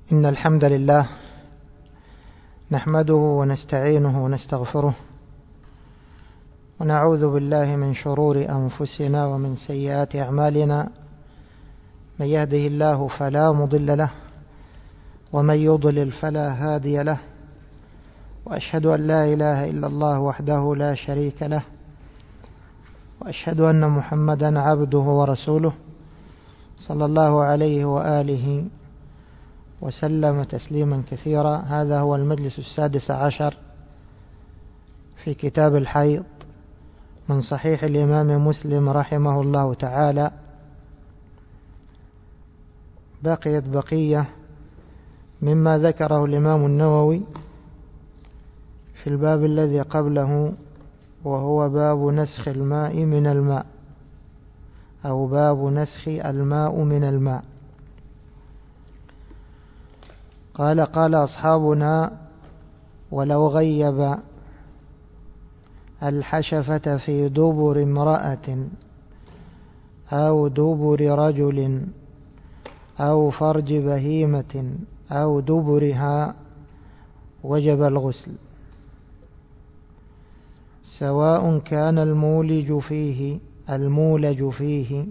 إن الحمد لله نحمده ونستعينه ونستغفره ونعوذ بالله من شرور أنفسنا ومن سيئات أعمالنا. من يهده الله فلا مضل له ومن يضلل فلا هادي له، وأشهد أن لا إله إلا الله وحده لا شريك له، وأشهد أن محمدا عبده ورسوله صلى الله عليه وآله وسلم تسليما كثيرا. هذا هو المجلس 16 في كتاب الحيض من صحيح الإمام مسلم رحمه الله تعالى. بقيت بقية مما ذكره الإمام النووي في الباب الذي قبله، وهو باب نسخ الماء من الماء، أو باب نسخ الماء من الماء. قال أصحابنا: ولو غيب الحشفة في دبر امرأة أو دبر رجل أو فرج بهيمة أو دبرها وجب الغسل، سواء كان المولج فيه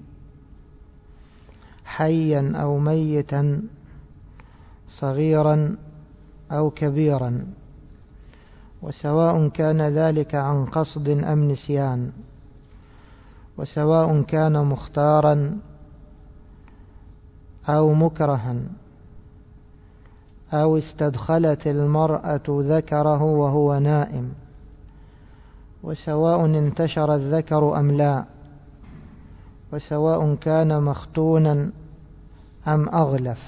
حيا أو ميتا، صغيرا أو كبيرا، وسواء كان ذلك عن قصد أم نسيان، وسواء كان مختارا أو مكرها، أو استدخلت المرأة ذكره وهو نائم، وسواء انتشر الذكر أم لا، وسواء كان مختونا أم أغلف.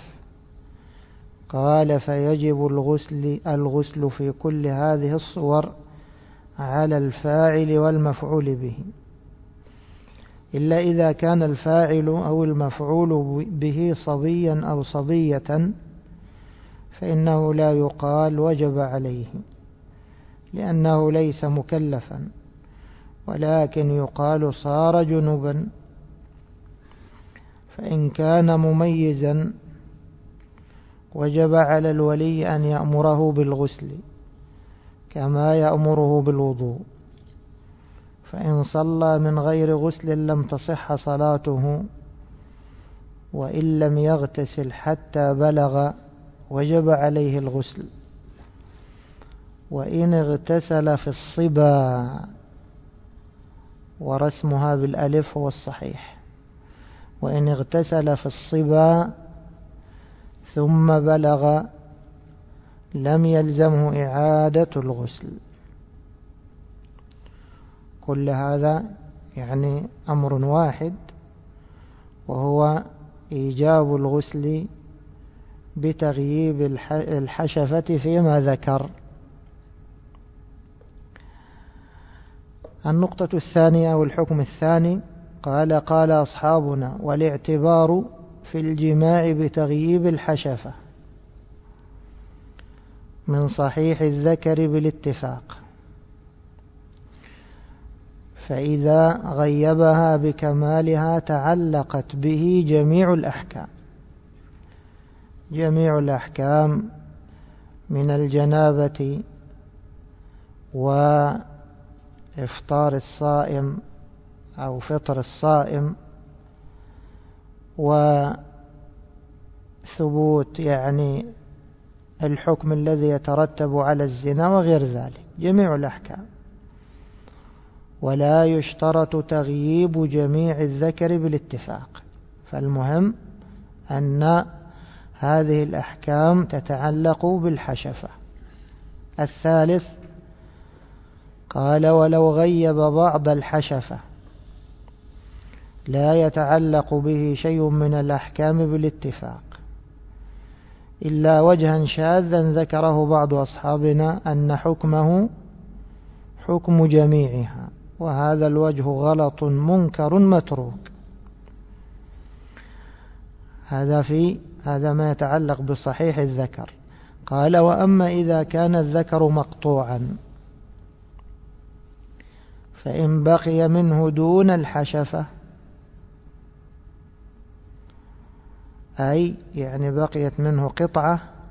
قال: فيجب الغسل في كل هذه الصور على الفاعل والمفعول به، إلا إذا كان الفاعل أو المفعول به صبيا أو صبية، فإنه لا يقال وجب عليه، لأنه ليس مكلفا، ولكن يقال صار جنبا. فإن كان مميزا وجب على الولي أن يأمره بالغسل كما يأمره بالوضوء، فإن صلى من غير غسل لم تصح صلاته، وإن لم يغتسل حتى بلغ وجب عليه الغسل. وإن اغتسل في الصبا، ورسمها بالألف هو الصحيح، وإن اغتسل في الصبا ثم بلغ لم يلزمه إعادة الغسل. كل هذا يعني أمر واحد، وهو إيجاب الغسل بتغييب الحشفة فيما ذكر. النقطة الثانية والحكم الثاني: قال أصحابنا: والاعتبار في الجماع بتغييب الحشفة من صحيح الذكر بالاتفاق، فإذا غيبها بكمالها تعلقت به جميع الأحكام من الجنابة وإفطار الصائم أو فطر الصائم، وثبوت يعني الحكم الذي يترتب على الزنا وغير ذلك، جميع الأحكام. ولا يشترط تغييب جميع الذكر بالاتفاق، فالمهم أن هذه الأحكام تتعلق بالحشفة. الثالث: قال: ولو غيب بعض الحشفة لا يتعلق به شيء من الأحكام بالاتفاق، إلا وجها شاذا ذكره بعض أصحابنا أن حكمه حكم جميعها، وهذا الوجه غلط منكر متروك. هذا ما يتعلق بصحيح الذكر. قال: وأما إذا كان الذكر مقطوعا، فإن بقي منه دون الحشفة أي يعني بقيت منه قطعة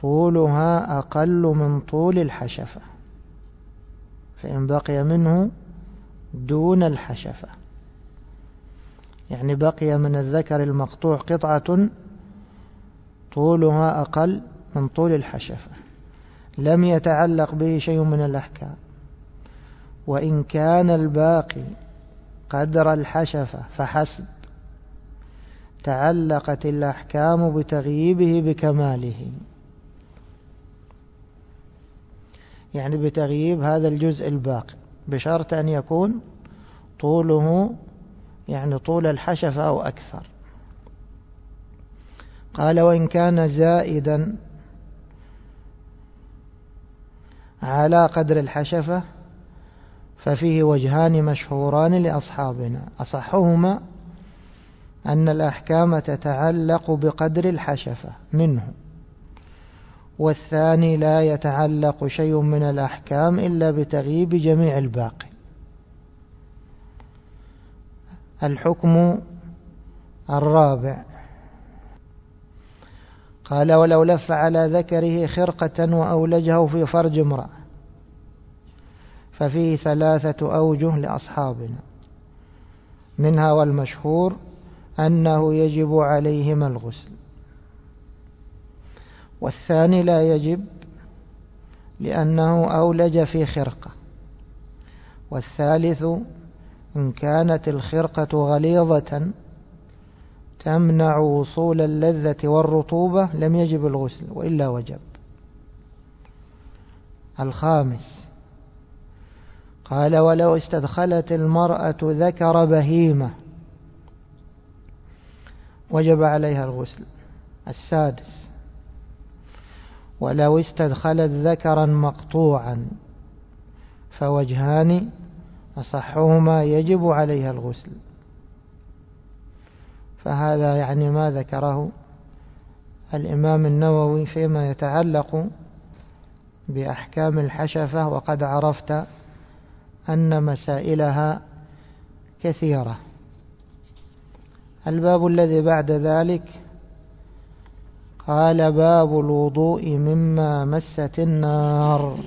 طولها أقل من طول الحشفة، فإن بقي منه دون الحشفة، يعني بقي من الذكر المقطوع قطعة طولها أقل من طول الحشفة لم يتعلق به شيء من الأحكام، وإن كان الباقي قدر الحشفة فحسب تعلقت الأحكام بتغييبه بكماله، يعني بتغييب هذا الجزء الباقي، بشرط أن يكون طوله يعني طول الحشفة أو أكثر. قال وإن كان زائدا على قدر الحشفة ففيه وجهان مشهوران لأصحابنا، أصحهما أن الأحكام تتعلق بقدر الحشفة منه، والثاني لا يتعلق شيء من الأحكام إلا بتغييب جميع الباقي. الحكم الرابع قال ولو لف على ذكره خرقة وأولجه في فرج امرأة ففيه 3 أوجه لأصحابنا، منها والمشهور أنه يجب عليهما الغسل، والثاني لا يجب لأنه أولج في خرقة، والثالث إن كانت الخرقة غليظة تمنع وصول اللذة والرطوبة لم يجب الغسل وإلا وجب. الخامس قال ولو استدخلت المرأة ذكر بهيمة وجب عليها الغسل. السادس ولو استدخلت ذكرا مقطوعا فوجهان، أصحهما يجب عليها الغسل، فهذا يعني ما ذكره الإمام النووي فيما يتعلق بأحكام الحشفة، وقد عرفت أن مسائلها كثيرة. الباب الذي بعد ذلك قال باب الوضوء مما مست النار.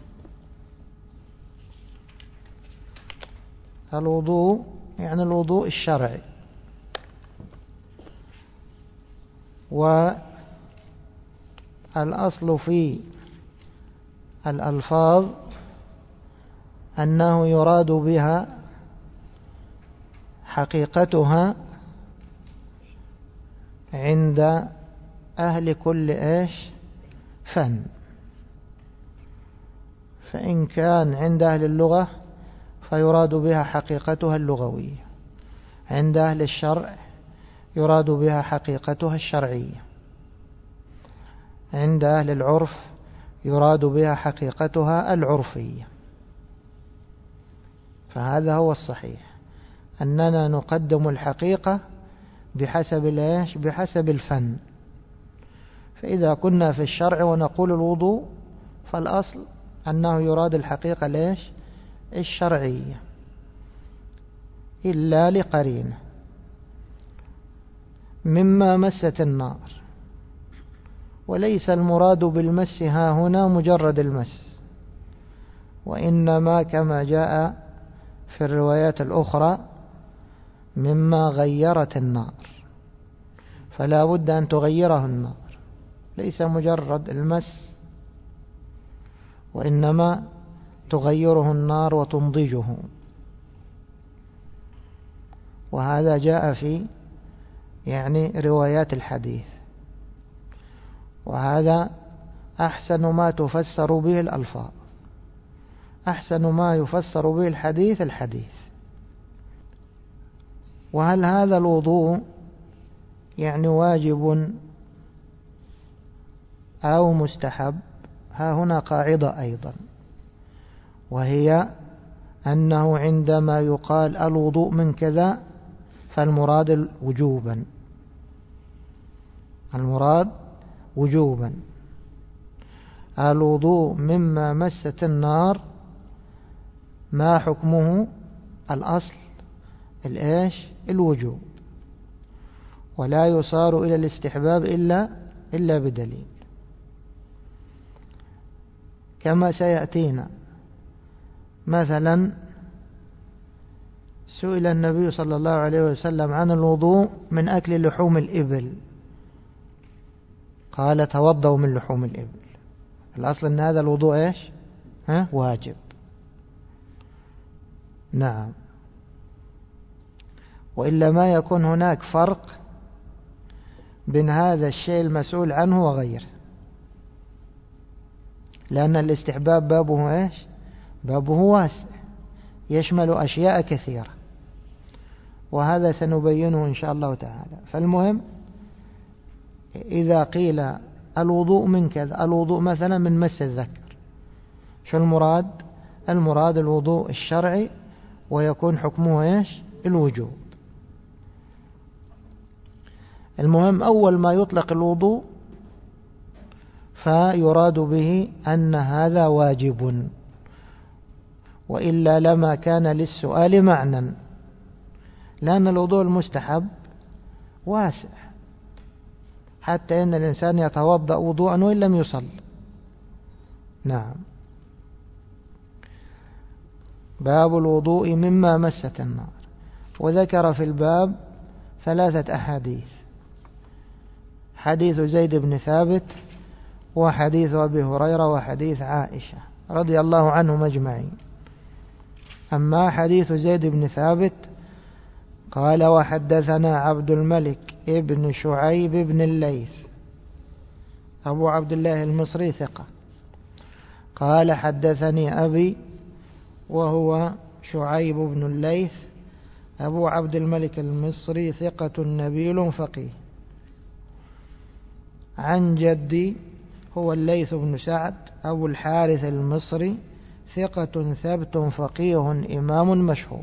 الوضوء يعني الوضوء الشرعي، والأصل في الألفاظ أنه يراد بها حقيقتها عند أهل كل فن، فإن كان عند أهل اللغة فيراد بها حقيقتها اللغوية، عند أهل الشرع يراد بها حقيقتها الشرعية، عند أهل العرف يراد بها حقيقتها العرفية. فهذا هو الصحيح، أننا نقدم الحقيقة بحسب الفن. فإذا كنا في الشرع ونقول الوضوء فالأصل أنه يراد الحقيقة الشرعية إلا لقرينة. مما مست النار، وليس المراد بالمس ها هنا مجرد المس، وإنما كما جاء في الروايات الأخرى مما غيرت النار، فلا بد أن تغيره النار، ليس مجرد المس، وإنما تغيره النار وتنضجه. وهذا جاء في روايات الحديث، وهذا أحسن ما تفسر به الألفاظ، أحسن ما يفسر به الحديث. وهل هذا الوضوء واجب أو مستحب؟ ها هنا قاعدة أيضا، وهي أنه عندما يقال الوضوء من كذا فالمراد وجوبا، الوضوء مما مست النار ما حكمه؟ الأصل الوجوب، ولا يصار إلى الاستحباب إلا بدليل. كما سيأتينا. مثلا سئل النبي صلى الله عليه وسلم عن الوضوء من أكل لحوم الإبل، قال توضوا من لحوم الإبل. الأصل أن هذا الوضوء إيش؟ واجب. نعم. وإلا ما يكون هناك فرق بين هذا الشيء المسؤول عنه وغيره، لأن الاستحباب بابه إيش؟ بابه واسع، يشمل أشياء كثيرة، وهذا سنبينه إن شاء الله تعالى. فالمهم إذا قيل الوضوء من كذا، الوضوء مثلا من مس الذكر، شو المراد؟ المراد الوضوء الشرعي، ويكون حكمه إيش؟ الوجوب. المهم أول ما يطلق الوضوء فيراد به أن هذا واجب، وإلا لما كان للسؤال معنى، لأن الوضوء المستحب واسع، حتى إن الإنسان يتوضأ وضوءا وإن لم يصل. نعم. باب الوضوء مما مست النار. وذكر في الباب 3 أحاديث: حديث زيد بن ثابت، وحديث أبي هريرة، وحديث عائشة رضي الله عنهم أجمعين. أما حديث زيد بن ثابت قال: وحدثنا عبد الملك ابن شعيب بن الليث أبو عبد الله المصري ثقة، قال: حدثني أبي وهو شعيب بن الليث أبو عبد الملك المصري ثقة نبيل فقيه، عن جدي هو الليث بن سعد أبو الحارث المصري ثقة ثبت فقيه إمام مشهور،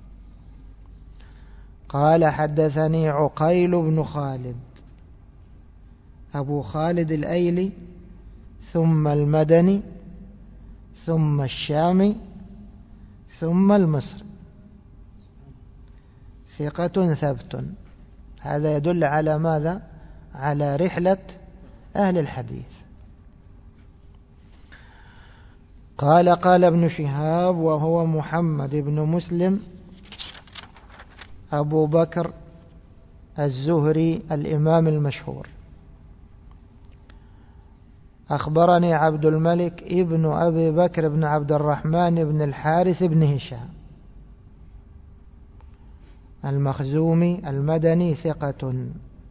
قال: حدثني عقيل بن خالد أبو خالد الأيلي ثم المدني ثم الشامي ثم المصري، ثقة ثبت. هذا يدل على ماذا؟ على رحلة أهل الحديث. قال: قال ابن شهاب وهو محمد بن مسلم أبو بكر الزهري الإمام المشهور: أخبرني عبد الملك ابن أبي بكر بن عبد الرحمن بن الحارث بن هشام المخزومي المدني ثقة،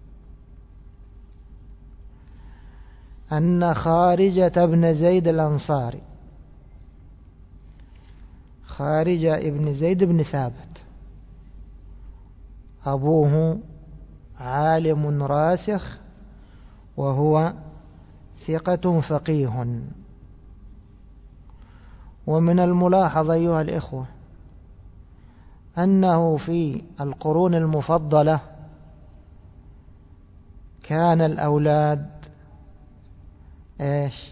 أن خارجة بن زيد الأنصاري، خارجة ابن زيد بن ثابت، أبوه عالم راسخ وهو ثقة فقيه. ومن الملاحظ أيها الإخوة أنه في القرون المفضلة كان الأولاد إيش؟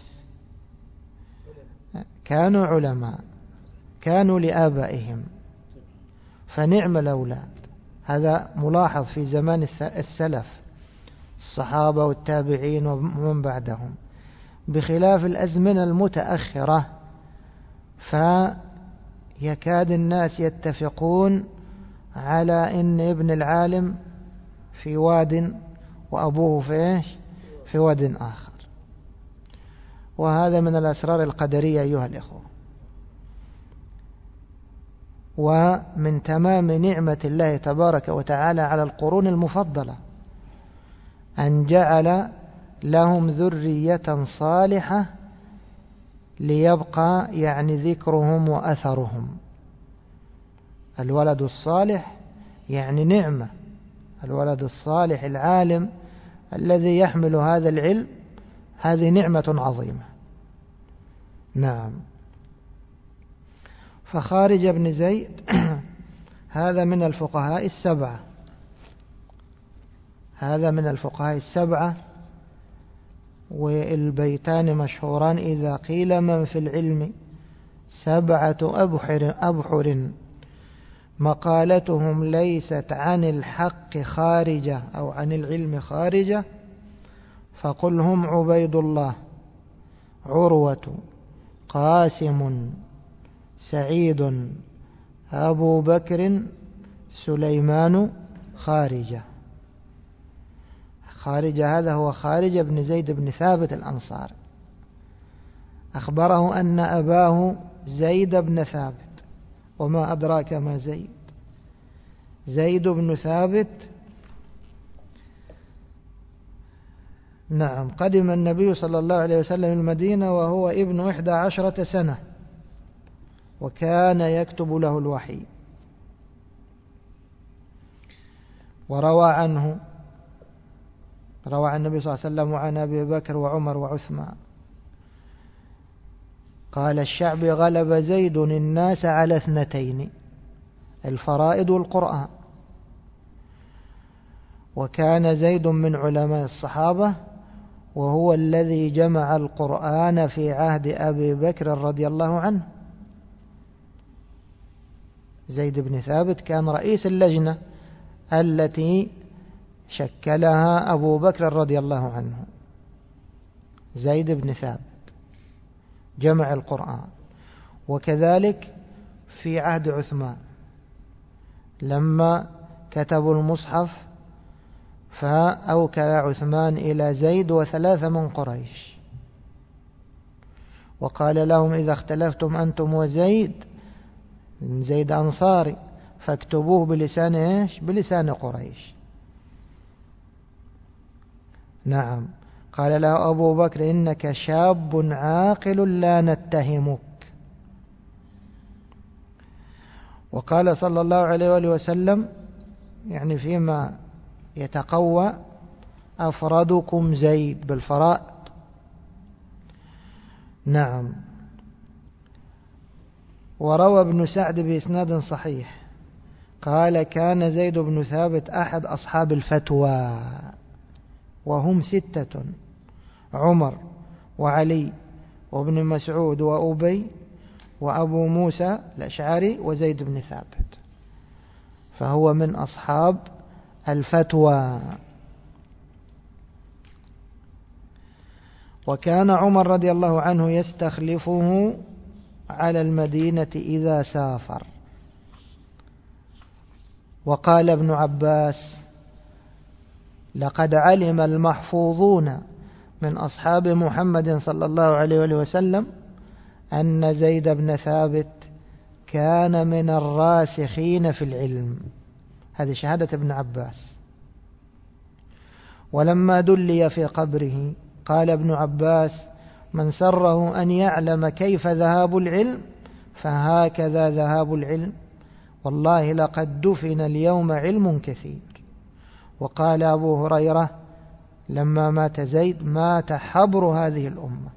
كانوا علماء، كانوا لآبائهم، فنعم الأولاد. هذا ملاحظ في زمان السلف الصحابة والتابعين ومن بعدهم، بخلاف الأزمنة المتأخرة فيكاد الناس يتفقون على أن ابن العالم في واد وأبوه في واد آخر، وهذا من الأسرار القدرية أيها الإخوة. ومن تمام نعمة الله تبارك وتعالى على القرون المفضلة أن جعل لهم ذرية صالحة ليبقى يعني ذكرهم وأثرهم. الولد الصالح يعني نعمة، الولد الصالح العالم الذي يحمل هذا العلم هذه نعمة عظيمة. نعم. فخارج بن زيد هذا من الفقهاء السبعة، هذا من الفقهاء السبعة، والبيتان مشهوران: إذا قيل من في العلم 7 أبحر مقالتهم ليست عن الحق خارجة أو عن العلم خارجة فقل هم عبيد الله، عروة، قاسم سعيد أبو بكر سليمان خارجة. خارجة هذا هو خارجة بن زيد بن ثابت الأنصاري، أخبره أن أباه زيد بن ثابت. وما أدراك ما زيد؟ زيد بن ثابت نعم قدم النبي صلى الله عليه وسلم المدينة وهو ابن 11 سنة، وكان يكتب له الوحي. وروى عنه، روى عن النبي صلى الله عليه وسلم وعن أبي بكر وعمر وعثمان قال: الشعبي غلب زيد الناس على 2: الفرائض والقرآن. وكان زيد من علماء الصحابة، وهو الذي جمع القرآن في عهد أبي بكر رضي الله عنه. زيد بن ثابت كان رئيس اللجنة التي شكلها أبو بكر رضي الله عنه. زيد بن ثابت جمع القرآن. وكذلك في عهد عثمان لما كتبوا المصحف فأوكل عثمان إلى زيد و3 من قريش، وقال لهم: إذا اختلفتم أنتم وزيد، زيد أنصاري، فاكتبوه بلسان إيش؟ بلسان قريش. نعم. قال له أبو بكر: إنك شاب عاقل لا نتهمك. وقال صلى الله عليه وآله وسلم يعني فيما يتقوى: أفردكم زيد بالفرائض. نعم. وروى ابن سعد بإسناد صحيح قال: كان زيد بن ثابت أحد أصحاب الفتوى، وهم 6: عمر وعلي وابن مسعود وأبي وأبو موسى الأشعري وزيد بن ثابت، فهو من أصحاب الفتوى. وكان عمر رضي الله عنه يستخلفه على المدينة إذا سافر. وقال ابن عباس: لقد علم المحفوظون من أصحاب محمد صلى الله عليه وسلم أن زيد بن ثابت كان من الراسخين في العلم. هذه شهادة ابن عباس. ولما دلي في قبره قال ابن عباس: من سره أن يعلم كيف ذهاب العلم فهكذا ذهاب العلم، والله لقد دفن اليوم علم كثير. وقال أبو هريرة لما مات زيد: مات حبر هذه الأمة.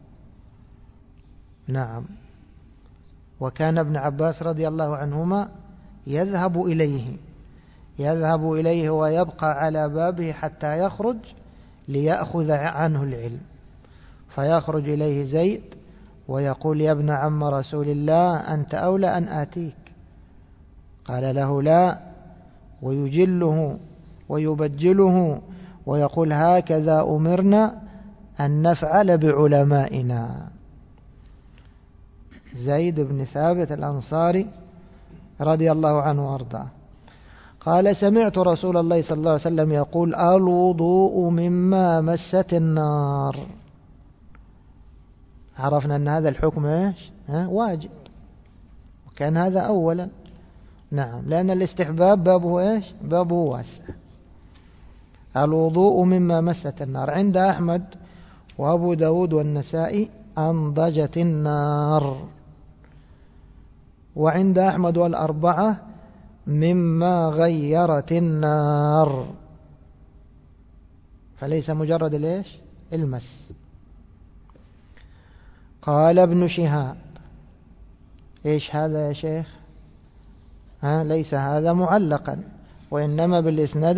نعم. وكان ابن عباس رضي الله عنهما يذهب إليه ويبقى على بابه حتى يخرج ليأخذ عنه العلم، فيخرج إليه زيد ويقول: يا ابن عم رسول الله، أنت أولى أن آتيك. قال له: لا، ويجله ويبجله ويقول: هكذا أمرنا أن نفعل بعلمائنا. زيد بن ثابت الأنصاري رضي الله عنه وارضاه قال: سمعت رسول الله صلى الله عليه وسلم يقول: الوضوء مما مست النار. عرفنا أن هذا الحكم إيش؟ واجب، وكان هذا أولا. نعم، لأن الاستحباب بابه إيش؟ بابه واسع. الوضوء مما مست النار عند أحمد وأبو داود والنسائي أنضجت النار، وعند أحمد والأربعة مما غيرت النار، فليس مجرد ليش؟ المس. قال ابن شهاب: إيش هذا يا شيخ؟ ليس هذا معلقا، وإنما بالإسناد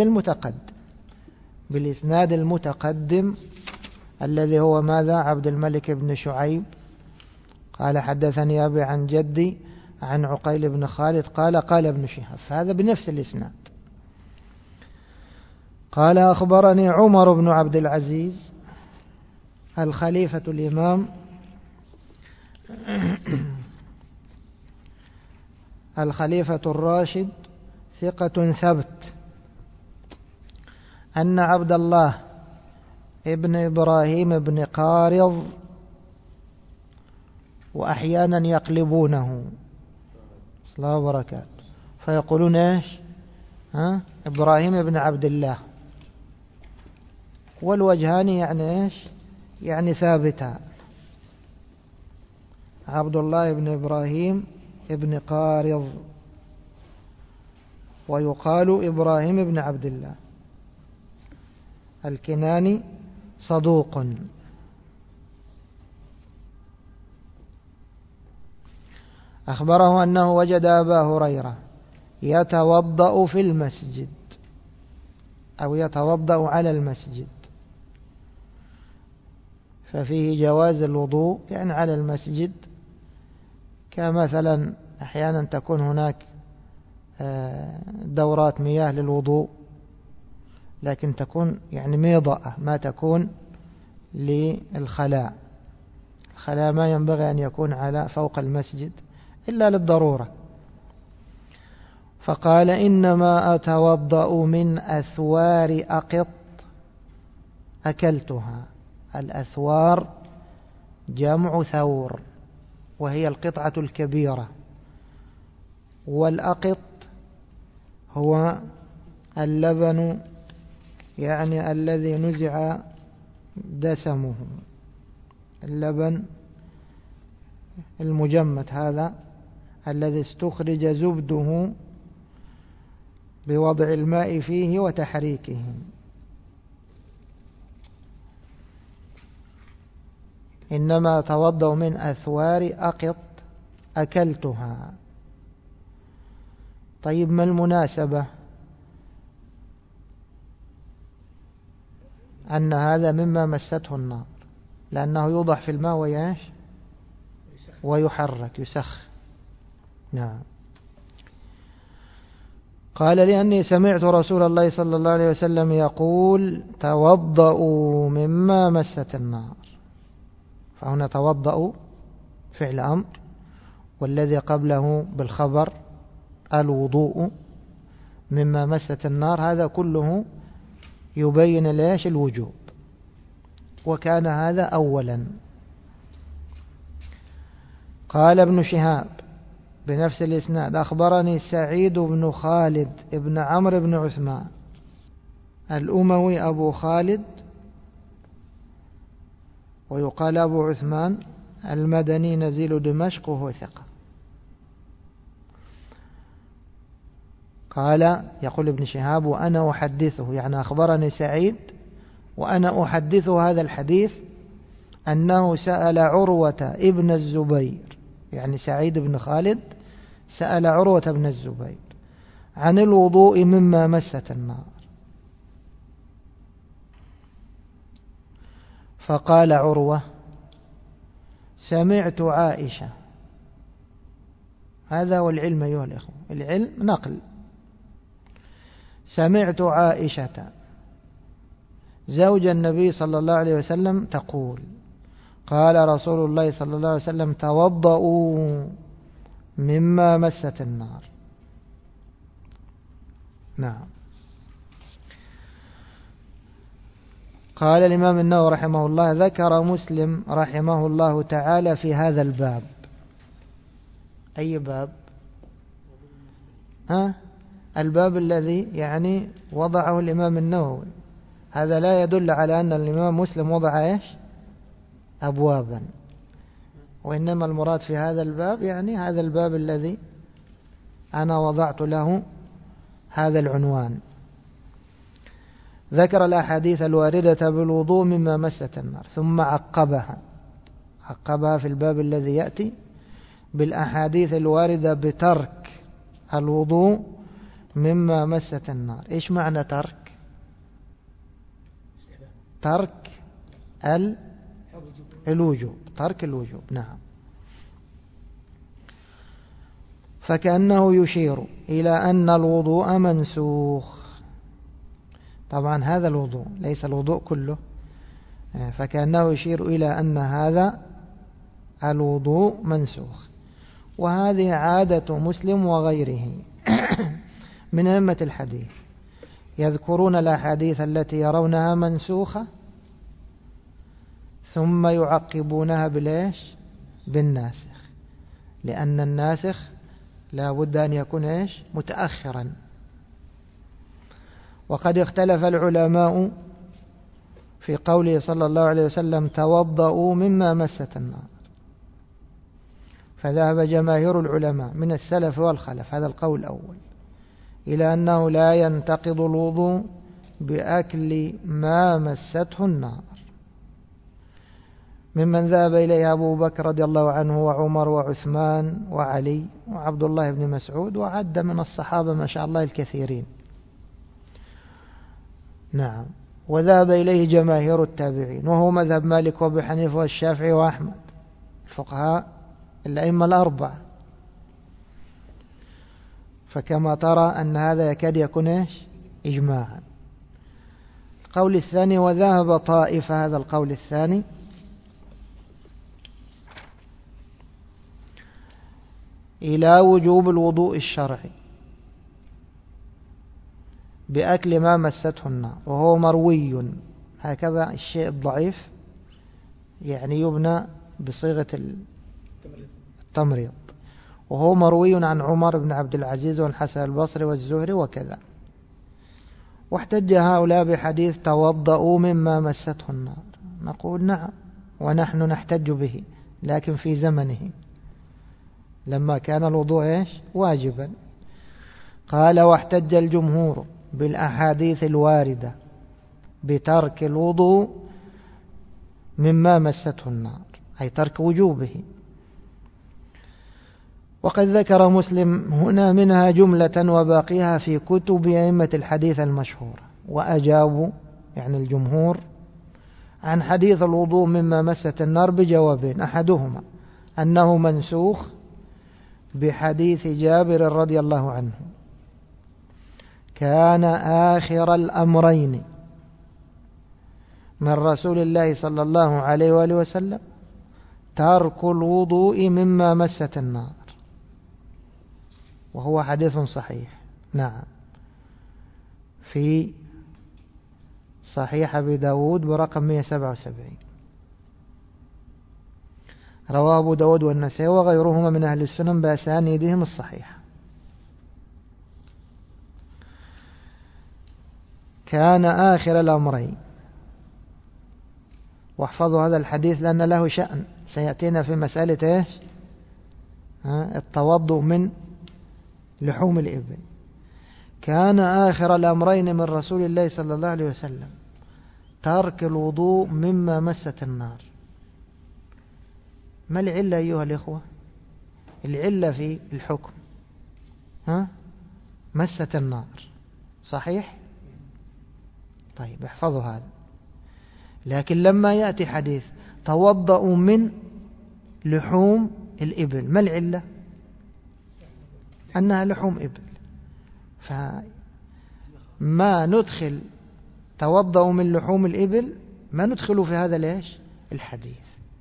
المتقدم الذي هو ماذا؟ عبد الملك بن شعيب قال: حدثني أبي عن جدي عن عقيل بن خالد قال ابن شهاب، فهذا بنفس الإسناد. قال: أخبرني عمر بن عبد العزيز الخليفة الإمام الخليفة الراشد ثقة ثبت أن عبد الله ابن إبراهيم بن قارض، وأحيانا يقلبونه صلى الله وبركاته فيقولون إيش إبراهيم بن عبد الله، والوجهان يعني إيش يعني ثابتا، عبد الله بن إبراهيم ابن قارض، ويقال إبراهيم بن عبد الله. الكناني صدوق. أخبره أنه وجد أبا هريرة يتوضأ في المسجد أو يتوضأ على المسجد، ففيه جواز الوضوء يعني على المسجد، كمثلا أحيانا تكون هناك دورات مياه للوضوء، لكن تكون يعني ميضاء، ما تكون للخلاء. الخلاء ما ينبغي أن يكون على فوق المسجد إلا للضرورة. فقال إنما أتوضأ من أثوار أقط أكلتها. الأثوار جمع ثور، وهي القطعة الكبيرة، والأقط هو اللبن يعني الذي نزع دسمه، اللبن المجمد هذا الذي استخرج زبده بوضع الماء فيه وتحريكه. إنما توضأ من أثوار أقط أكلتها. طيب ما المناسبة أن هذا مما مسته النار؟ لأنه يوضع في الماء ويحرك يسخ. نعم. قال لأني سمعت رسول الله صلى الله عليه وسلم يقول توضأوا مما مست النار. فهنا توضأوا فعل أمر، والذي قبله بالخبر الوضوء مما مست النار، هذا كله يبين ليش الوجوب، وكان هذا أولا. قال ابن شهاب بنفس الإسناد أخبرني سعيد بن خالد ابن عمرو بن عثمان الأموي أبو خالد، ويقال أبو عثمان المدني نزيل دمشق، وهو ثقة. قال يقول ابن شهاب وأنا أحدثه، يعني أخبرني سعيد وأنا أحدثه هذا الحديث، أنه سأل عروة ابن الزبير، يعني سعيد بن خالد سأل عروة بن الزبير عن الوضوء مما مست النار، فقال عروة سمعت عائشة. هذا هو العلم أيها الإخوة، العلم نقل. سمعت عائشة زوج النبي صلى الله عليه وسلم تقول قال رسول الله صلى الله عليه وسلم توضؤوا مما مست النار. نعم. قال الإمام النووي رحمه الله ذكر مسلم رحمه الله تعالى في هذا الباب. أي باب؟ الباب الذي يعني وضعه الإمام النووي. هذا لا يدل على أن الإمام مسلم وضع أبوابا، وإنما المراد في هذا الباب يعني هذا الباب الذي أنا وضعت له هذا العنوان. ذكر الأحاديث الواردة بالوضوء مما مست النار، ثم عقبها في الباب الذي يأتي بالأحاديث الواردة بترك الوضوء مما مست النار. إيش معنى ترك؟ ترك الوجوب، ترك الوجوب. نعم. فكأنه يشير إلى أن الوضوء منسوخ. طبعا هذا الوضوء ليس الوضوء كله، فكأنه يشير إلى أن هذا الوضوء منسوخ. وهذه عادة مسلم وغيره من أئمة الحديث، يذكرون الأحاديث التي يرونها منسوخة ثم يعقبونها بالناسخ، لأن الناسخ لا بد أن يكون متأخرا. وقد اختلف العلماء في قوله صلى الله عليه وسلم توضؤوا مما مست النار، فذهب جماهير العلماء من السلف والخلف، هذا القول الأول، إلى أنه لا ينتقض الوضوء بأكل ما مسته النار، ممن ذهب إليه أبو بكر رضي الله عنه وعمر وعثمان وعلي وعبد الله بن مسعود، وعد من الصحابة ما شاء الله الكثيرين. نعم. وذهب إليه جماهير التابعين، وهو مذهب مالك وابي حنيفة والشافعي وأحمد، الفقهاء الأئمة الأربعة. فكما ترى أن هذا يكاد يكون إجماعا. القول الثاني، وذهب طائفة، هذا القول الثاني، إلى وجوب الوضوء الشرعي بأكل ما مسته النار، وهو مروي، هكذا الشيء الضعيف يعني يبنى بصيغة التمريض، وهو مروي عن عمر بن عبد العزيز والحسن البصري والزهري وكذا. واحتج هؤلاء بحديث توضؤوا مما مسته النار، نقول نعم، ونحن نحتج به، لكن في زمنه لما كان الوضوء واجبا. قال واحتج الجمهور بالأحاديث الواردة بترك الوضوء مما مسته النار، أي ترك وجوبه. وقد ذكر مسلم هنا منها جملة وباقيها في كتب أئمة الحديث المشهورة، وأجابوا يعني الجمهور عن حديث الوضوء مما مست النار بجوابين، أحدهما أنه منسوخ بحديث جابر رضي الله عنه، كان آخر الأمرين من رسول الله صلى الله عليه وآله وسلم ترك الوضوء مما مست النار، وهو حديث صحيح. نعم، في صحيح أبي داود برقم 177، رواه أبو داود والنسائي وغيرهما من أهل السنن بأسانيدهم الصحيحة. كان آخر الأمرين، واحفظوا هذا الحديث لأن له شأن، سيأتينا في مسألة التوضؤ من لحوم الإبل. كان آخر الأمرين من رسول الله صلى الله عليه وسلم ترك الوضوء مما مست النار. ما العلة أيها الإخوة؟ العلة في الحكم مست النار، صحيح؟ طيب احفظوا هذا. لكن لما يأتي حديث توضؤوا من لحوم الإبل، ما العلة؟ أنها لحوم إبل، فما ندخل توضؤوا من لحوم الإبل ما ندخل في هذا الحديث.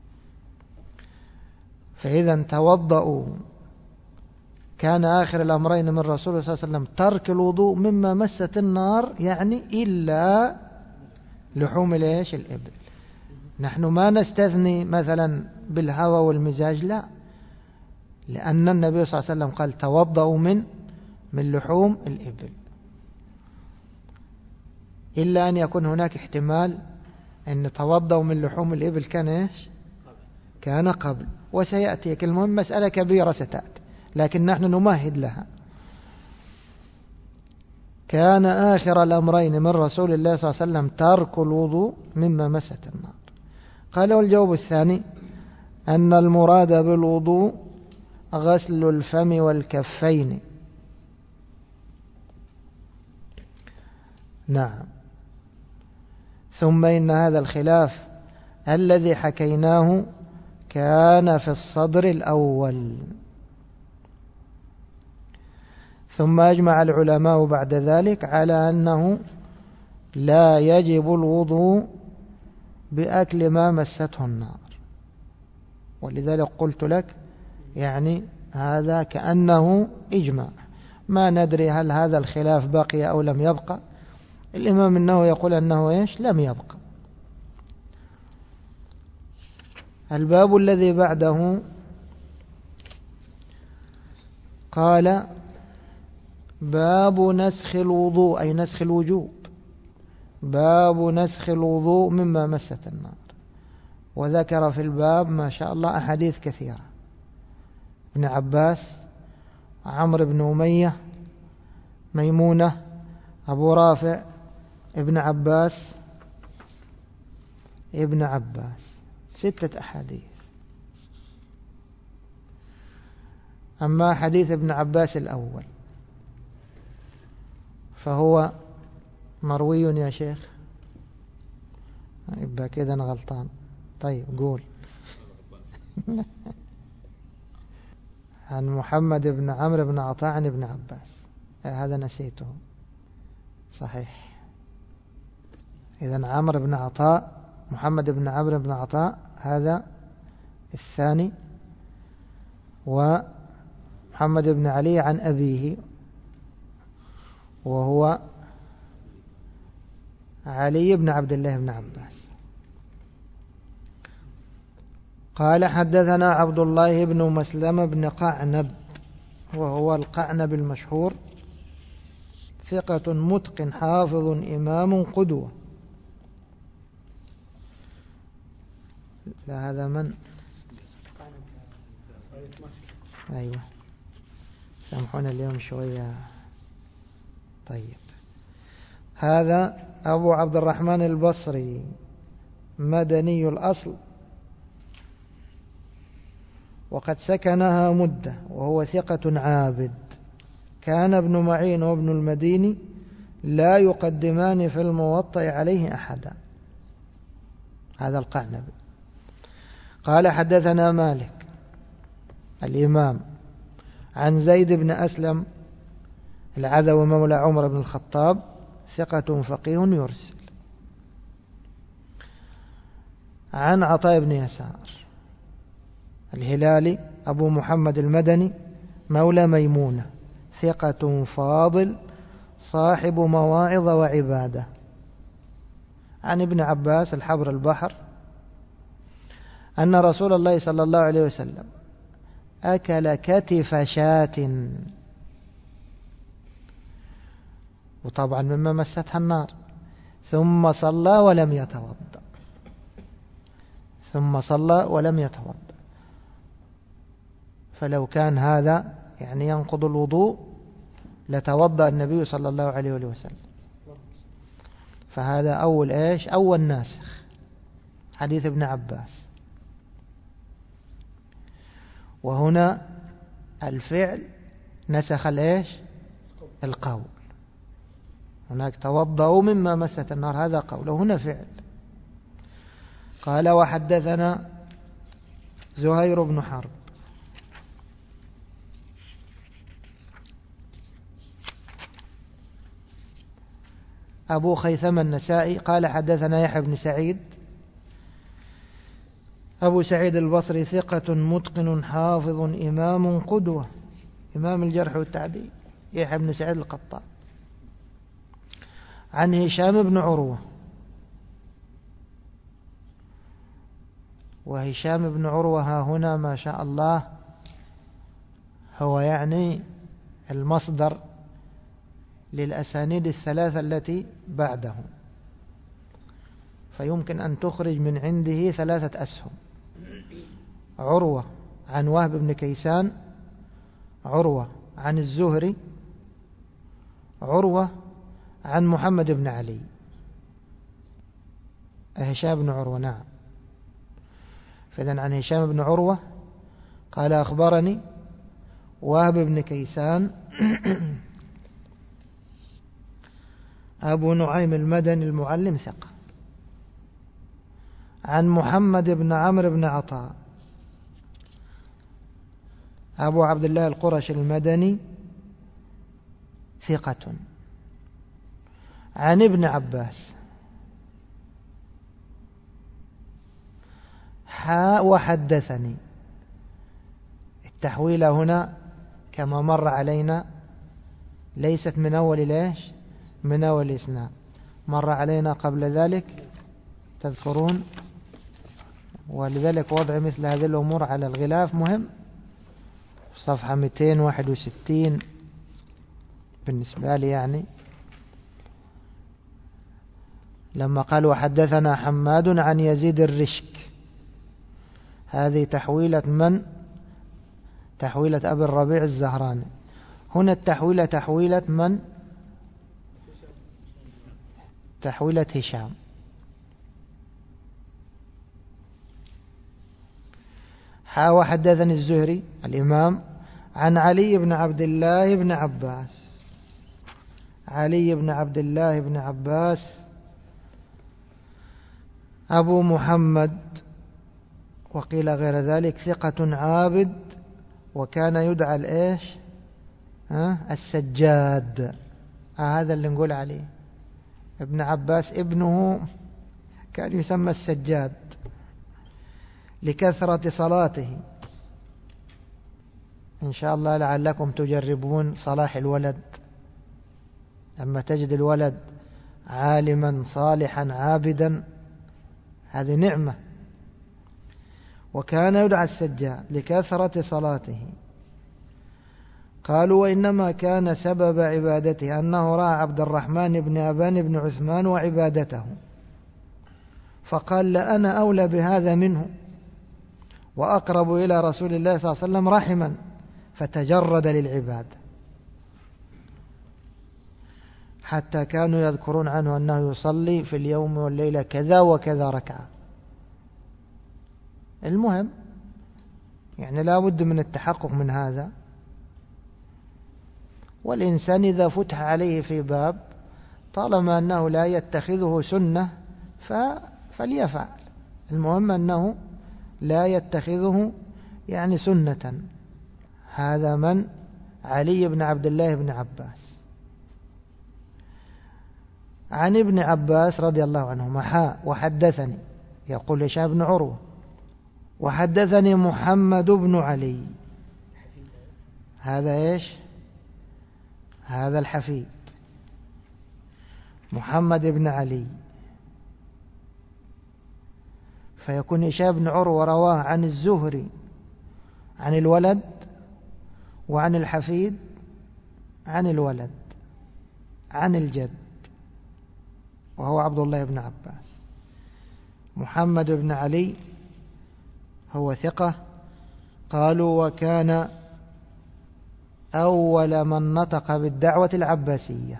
فإذا توضؤوا كان آخر الأمرين من رسول الله صلى الله عليه وسلم ترك الوضوء مما مست النار، يعني إلا لحوم الإبل. نحن ما نستثني مثلا بالهوى والمزاج، لا، لأن النبي صلى الله عليه وسلم قال توضؤوا من لحوم الإبل، إلا أن يكون هناك احتمال أن توضؤوا من لحوم الإبل كان قبل، وسيأتي. المهم مسألة كبيرة ستأتي، لكن نحن نمهد لها. كان آخر الأمرين من رسول الله صلى الله عليه وسلم ترك الوضوء مما مست النار. قال والجواب الثاني أن المراد بالوضوء غسل الفم والكفين. نعم. ثم إن هذا الخلاف الذي حكيناه كان في الصدر الأول، ثم أجمع العلماء بعد ذلك على أنه لا يجب الوضوء بأكل ما مسته النار، ولذلك قلت لك يعني هذا كأنه إجماع، ما ندري هل هذا الخلاف بقي أو لم يبقى. الإمام النووي يقول أنه إيش؟ لم يبقى. الباب الذي بعده قال باب نسخ الوضوء، أي نسخ الوجوب، باب نسخ الوضوء مما مست النار. وذكر في الباب ما شاء الله أحاديث كثيرة: ابن عباس، عمرو بن أمية، ميمونة، أبو رافع، ابن عباس، ابن عباس، 6 أحاديث. أما حديث ابن عباس الأول فهو مروي يا شيخ، يبقى كذا أنا غلطان. طيب قول. عن محمد بن عمرو بن عطاء عن ابن عباس، هذا نسيته. صحيح. إذن عمرو بن عطاء، محمد بن عمرو بن عطاء هذا الثاني، ومحمد بن علي عن أبيه وهو علي بن عبد الله بن عباس. قال حدثنا عبد الله بن مسلم بن قعنب، وهو القعنب المشهور، ثقة متقن حافظ إمام قدوة. لا هذا من؟ أيوة سامحونا اليوم شوية. طيب هذا أبو عبد الرحمن البصري، مدني الأصل، وقد سكنها مدة، وهو ثقة عابد. كان ابن معين وابن المديني لا يقدمان في الموطأ عليه أحدا. هذا القعنبي. قال حدثنا مالك الإمام عن زيد بن أسلم العذوي مولى عمر بن الخطاب، ثقة فقيه يرسل. عن عطاء بن يسار الهلالي أبو محمد المدني مولى ميمونة، ثقة فاضل صاحب مواعظ وعبادة. عن ابن عباس الحبر البحر أن رسول الله صلى الله عليه وسلم أكل كتف شاة، وطبعا مما مستها النار، ثم صلى ولم يتوضأ، ثم صلى ولم يتوضأ. فلو كان هذا يعني ينقض الوضوء لتوضأ النبي صلى الله عليه وسلم. فهذا أول إيش؟ أول ناسخ حديث ابن عباس. وهنا الفعل نسخ الإيش؟ القول. هناك توضأوا مما مست النار، هذا قول، وهنا فعل. قال وحدثنا زهير بن حرب أبو خيثمة النسائي قال حدثنا يحيى بن سعيد أبو سعيد البصري، ثقة متقن حافظ إمام قدوة، إمام الجرح والتعديل، يحيى بن سعيد القطان. عن هشام بن عروة، وهشام بن عروة ها هنا ما شاء الله هو يعني المصدر للأسانيد الثلاثة التي بعده، فيمكن أن تخرج من عنده 3 أسهم: عروة عن وهب بن كيسان، عروة عن الزهري، عروة عن محمد بن علي. هشام بن عروة، نعم. فإذن عن هشام بن عروة قال أخبرني وهب بن كيسان أبو نعيم المدني المعلم، ثقة. عن محمد بن عمرو بن عطاء أبو عبد الله القرشي المدني، ثقة. عن ابن عباس وحدثني التحويلة هنا كما مر علينا ليست من أول ليش من أول إسناد، مر علينا قبل ذلك تذكرون، ولذلك وضع مثل هذه الأمور على الغلاف مهم. صفحة 261 بالنسبة لي يعني، لما قال وحدثنا حماد عن يزيد الرشك، هذه تحويلة من؟ تحويلة أبي الربيع الزهراني. هنا التحويلة تحويلة من؟ تحويلة هشام. وحدثني الزهري الإمام عن علي بن عبد الله بن عباس. علي بن عبد الله بن عباس أبو محمد، وقيل غير ذلك، ثقة عابد، وكان يدعى الإيش السجاد. هذا اللي نقول عليه. ابن عباس ابنه كان يسمى السجاد لكثرة صلاته. إن شاء الله لعلكم تجربون صلاح الولد، أما تجد الولد عالما صالحا عابدا هذه نعمة. وكان يدعى السجاد لكثرة صلاته. قالوا وإنما كان سبب عبادته أنه رأى عبد الرحمن بن أبان بن عثمان وعبادته، فقال لأنا أولى بهذا منه وأقرب إلى رسول الله صلى الله عليه وسلم رحما، فتجرد للعبادة، حتى كانوا يذكرون عنه أنه يصلي في اليوم والليلة كذا وكذا ركعة. المهم يعني لا بد من التحقق من هذا. والإنسان إذا فتح عليه في باب طالما أنه لا يتخذه سنة فليفعل، المهم أنه لا يتخذه يعني سنة. هذا من علي بن عبد الله بن عباس. عن ابن عباس رضي الله عنهما وحدثني، يقول هشام بن عروة وحدثني محمد بن علي. هذا إيش؟ هذا الحفيد محمد بن علي. فيكون هشام بن عروة رواه عن الزهري عن الولد، وعن الحفيد عن الولد عن الجد، وهو عبد الله بن عباس. محمد بن علي هو ثقة. قالوا وكان أول من نطق بالدعوة العباسية،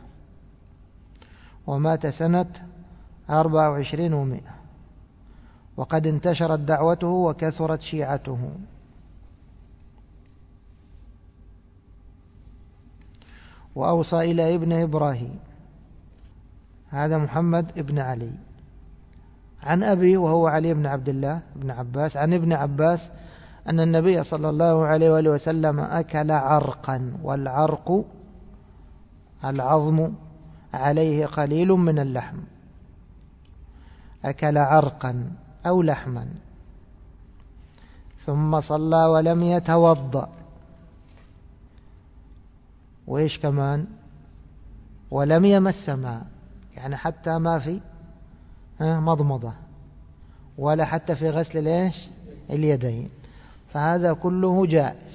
ومات سنة 24 و100، وقد انتشرت دعوته وكثرت شيعته. وأوصى إلى ابن إبراهيم. هذا محمد بن علي. عن أبي وهو علي بن عبد الله بن عباس عن ابن عباس أن النبي صلى الله عليه وآله وسلم أكل عرقا، والعرق العظم عليه قليل من اللحم. أكل عرقا أو لحما ثم صلى ولم يتوضأ. وإيش كمان؟ ولم يمس ماء، يعني حتى ما في مضمضة ولا حتى في غسل ليش اليدين، فهذا كله جائز.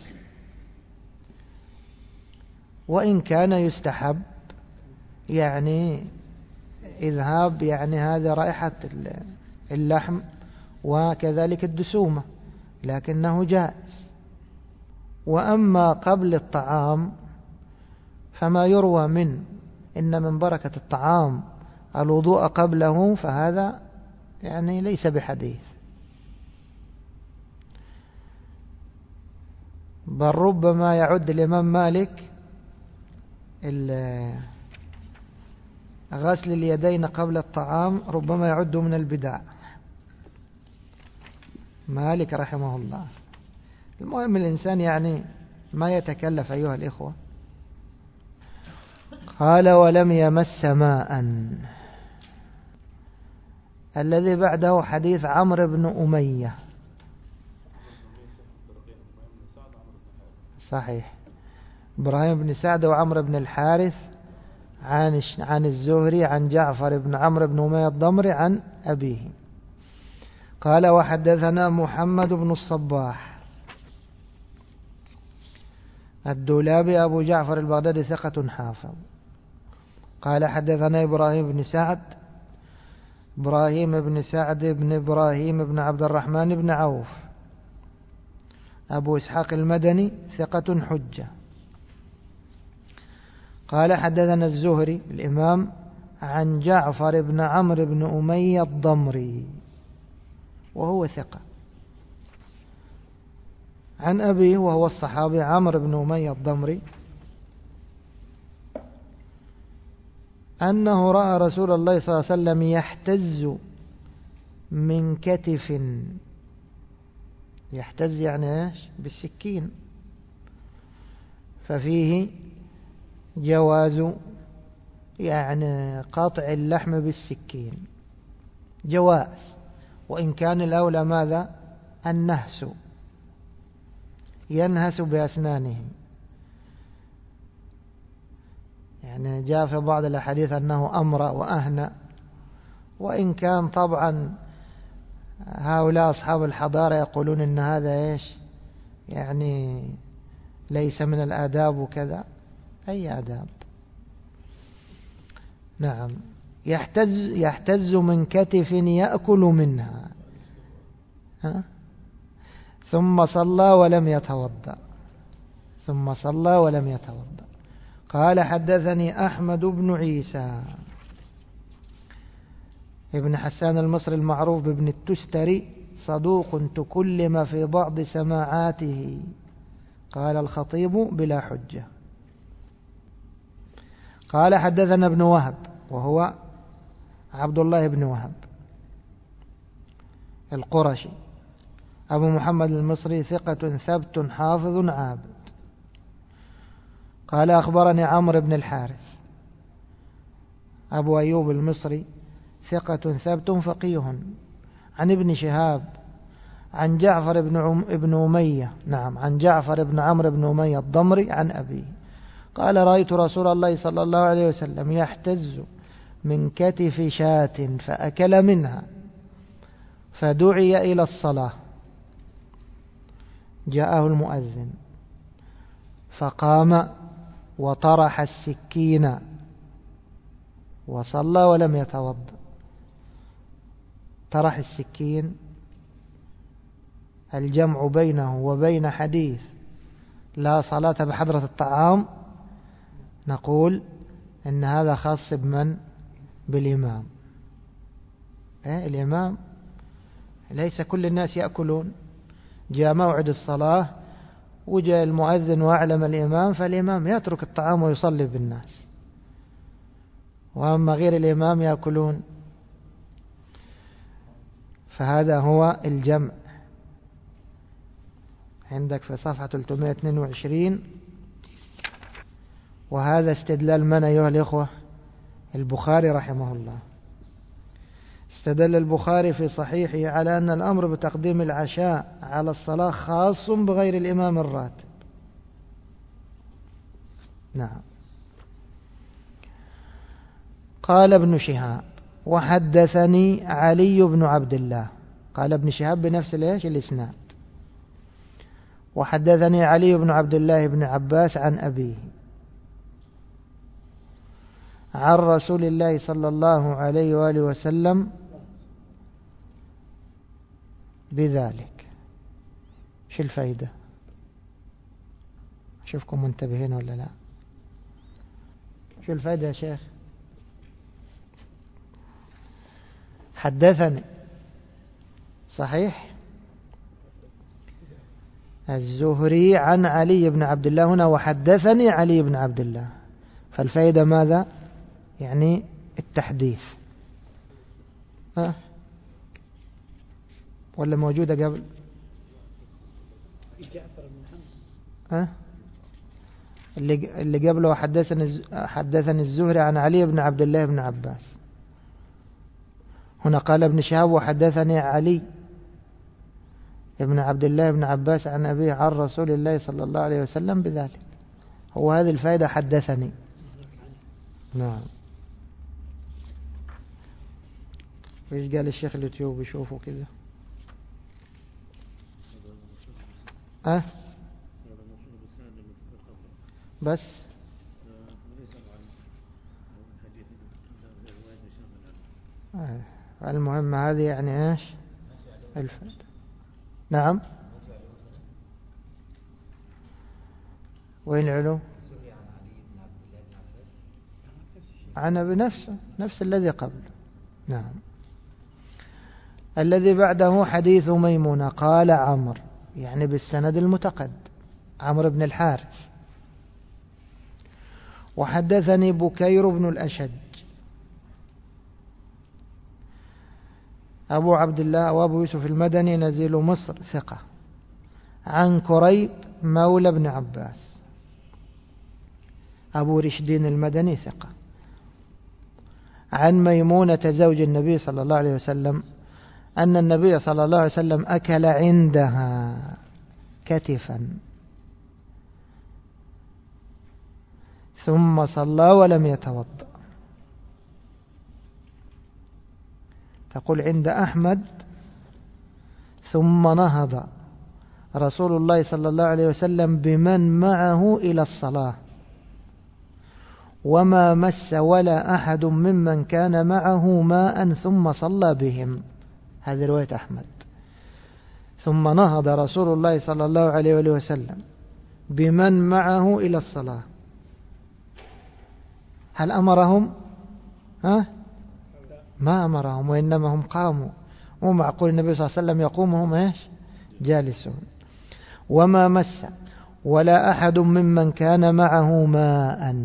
وإن كان يستحب يعني إذهاب يعني هذا رائحة اللحم وكذلك الدسومة، لكنه جائز. وأما قبل الطعام فما يروى إن من بركة الطعام الوضوء قبله، فهذا يعني ليس بحديث، بل ربما يعد الإمام مالك غسل اليدين قبل الطعام ربما يعد من البدع، مالك رحمه الله. المهم الإنسان يعني ما يتكلف أيها الإخوة. قال ولم يمس ماء. الذي بعده حديث عمرو بن أمية. صحيح. إبراهيم بن سعد وعمرو بن الحارث عن الزهري عن جعفر بن عمرو بن أمية الضمري عن أبيه. قال وحدثنا محمد بن الصباح الدولابي أبو جعفر البغدادي ثقة حافظ. قال حدثنا إبراهيم بن سعد بن إبراهيم بن عبد الرحمن بن عوف أبو إسحاق المدني ثقة حجة. قال حدثنا الزهري الإمام عن جعفر بن عمرو بن أمية الضمري وهو ثقة عن أبيه وهو الصحابي عمرو بن أمية الضمري أنه رأى رسول الله صلى الله عليه وسلم يحتز من كتف. يحتز يعني ايش؟ بالسكين. ففيه جواز يعني قطع اللحم بالسكين، جواز، وإن كان الأولى ماذا؟ النهس، ينهس بأسنانه. يعني جاء في بعض الأحاديث أنه أمرأ وأهنأ، وإن كان طبعا هؤلاء أصحاب الحضارة يقولون إن هذا إيش يعني ليس من الآداب وكذا. أي آداب؟ نعم. يحتز من كتف يأكل منها ثم صلى ولم يتوضأ. قال حدثني أحمد بن عيسى ابن حسان المصري المعروف بابن التستري صدوق تكلم في بعض سماعاته. قال الخطيب بلا حجة. قال حدثنا ابن وهب وهو عبد الله بن وهب القرشي أبو محمد المصري ثقة ثبت حافظ عابد. قال أخبرني عمرو بن الحارث أبو أيوب المصري ثقة ثبت فقيه عن ابن شهاب عن جعفر بن أمية عن جعفر بن عمرو بن أمية الضمري عن أبيه قال رأيت رسول الله صلى الله عليه وسلم يحتز من كتف شاة فأكل منها فدعي إلى الصلاة جاءه المؤذن فقام وطرح السكين وصلى ولم يتوضأ. طرح السكين الجمع بينه وبين حديث لا صلاة بحضرة الطعام، نقول إن هذا خاص بمن؟ بالإمام. الإمام ليس كل الناس يأكلون. جاء موعد الصلاة وجاء المؤذن وأعلم الإمام، فالإمام يترك الطعام ويصلي بالناس، وأما غير الإمام يأكلون. فهذا هو الجمع. عندك في صفحة 322. وهذا استدلال من أيها الإخوة؟ البخاري رحمه الله. استدل البخاري في صحيحه على أن الأمر بتقديم العشاء على الصلاة خاص بغير الإمام الراتب. نعم. قال ابن شهاب وحدثني علي بن عبد الله. قال ابن شهاب بنفس الإسناد. وحدثني علي بن عبد الله بن عباس عن أبيه عن رسول الله صلى الله عليه وآله وسلم بذلك. شو الفائدة؟ شوفكم منتبهين ولا لا؟ شو الفائدة يا شيخ؟ حدثني صحيح الزهري عن علي بن عبد الله هنا، وحدثني علي بن عبد الله، فالفائدة ماذا؟ يعني التحديث. ولا موجودة قبل؟ اللي قبله حدثني الزهري عن علي بن عبد الله بن عباس. هنا قال ابن شهاب وحدثني علي ابن عبد الله بن عباس عن أبيه عن رسول الله صلى الله عليه وسلم بذلك. هو هذه الفائدة حدثني. نعم. وإيش قال الشيخ اليوتيوب يشوفوا كذا؟ بس المهم هذه يعني ايش الفائدة. نعم. وين العلو؟ أنا بنفسه نفس الذي قبل. نعم. الذي بعده حديث ميمونة قال عمرو، يعني بالسند المتقدم، عمرو بن الحارث: وحدثني بكير بن الأشج أبو عبد الله وأبو يوسف المدني نزيل مصر ثقة، عن كريب مولى بن عباس أبو رشدين المدني ثقة، عن ميمونة زوج النبي صلى الله عليه وسلم أن النبي صلى الله عليه وسلم أكل عندها كتفا ثم صلى ولم يتوضأ. تقول عند أحمد: ثم نهض رسول الله صلى الله عليه وسلم بمن معه إلى الصلاة وما مس ولا أحد ممن كان معه ماء ثم صلى بهم. هذه رواية أحمد. ثم نهض رسول الله صلى الله عليه وسلم بمن معه إلى الصلاة. هل أمرهم؟ ما أمرهم، وإنما هم قاموا. مو معقول النبي صلى الله عليه وسلم يقوم وهم ايش جالسون. وما مس ولا أحد ممن كان معه ماء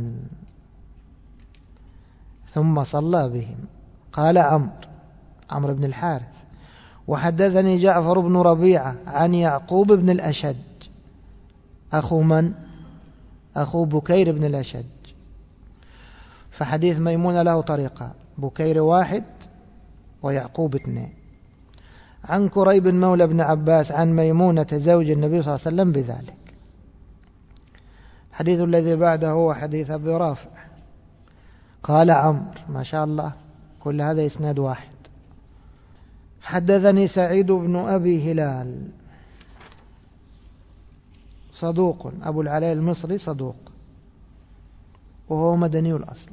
ثم صلى بهم. قال عمرو بن الحارث: وحدثني جعفر بن ربيعة عن يعقوب بن الأشج. أخو من؟ أخو بكير بن الأشج. فحديث ميمونة له طريقة: بكير واحد ويعقوب اثنين. عن كريب مولى بن عباس عن ميمونة زوج النبي صلى الله عليه وسلم بذلك. الحديث الذي بعده هو حديث أبي رافع. قال عمرو: ما شاء الله، كل هذا إسناد واحد. حدثني سعيد بن أبي هلال صدوق، أبو العلاء المصري صدوق، وهو مدني الأصل.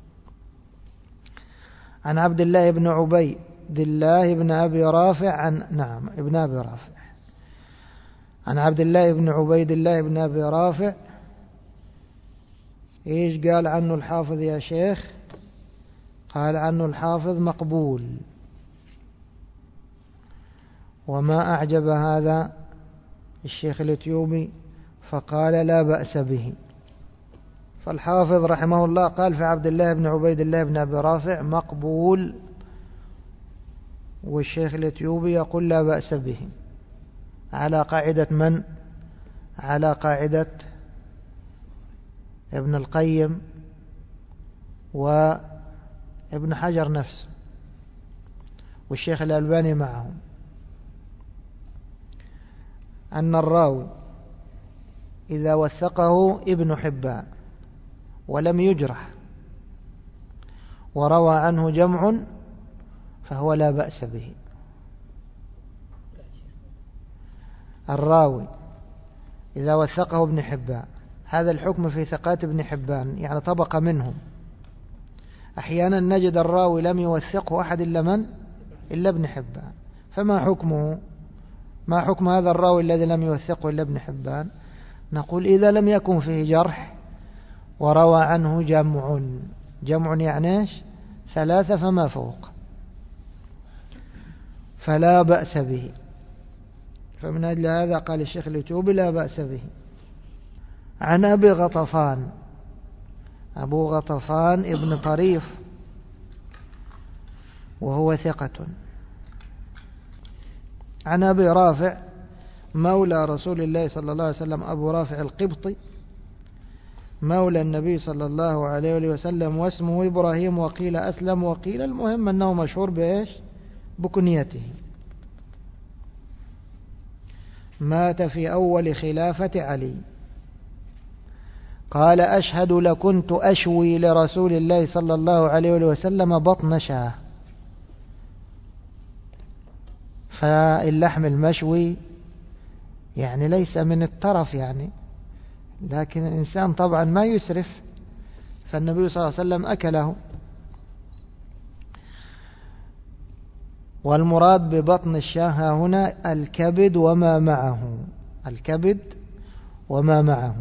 عن عبد الله بن عبيد الله بن أبي رافع ابن أبي رافع. عن عبد الله بن عبيد الله بن أبي رافع. إيش قال عنه الحافظ يا شيخ؟ قال عنه الحافظ مقبول. وما أعجب هذا الشيخ الإثيوبي فقال لا بأس به. فالحافظ رحمه الله قال في عبد الله بن عبيد الله بن أبي رافع مقبول، والشيخ الإثيوبي يقول لا بأس به. على قاعدة من؟ على قاعدة ابن القيم وابن حجر نفسه والشيخ الألباني معهم، أن الراوي إذا وثقه ابن حبان ولم يجرح وروى عنه جمع فهو لا بأس به. الراوي إذا وثقه ابن حبان، هذا الحكم في ثقات ابن حبان، يعني طبقة منهم. أحيانا نجد الراوي لم يوثقه أحد إلا من؟ إلا ابن حبان. فما حكمه؟ ما حكم هذا الراوي الذي لم يوثقه إلا ابن حبان؟ نقول إذا لم يكن فيه جرح وروى عنه جمع يعني إيش؟ 3 فما فوق، فلا بأس به. فمن أجل هذا قال الشيخ اليوتيوبي لا بأس به. عن أبي غطفان، أبو غطفان ابن طريف وهو ثقة. عن أبي رافع مولى رسول الله صلى الله عليه وسلم، أبو رافع القبطي مولى النبي صلى الله عليه وسلم، واسمه إبراهيم، وقيل أسلم وقيل، المهم أنه مشهور بإيش؟ بكنيته. مات في أول خلافة علي. قال أشهد لكنت أشوي لرسول الله صلى الله عليه وسلم بطن شاه. فاللحم المشوي يعني ليس من الترف يعني، لكن الإنسان طبعا ما يسرف، فالنبي صلى الله عليه وسلم أكله. والمراد ببطن الشاه هنا الكبد وما معه، الكبد وما معه.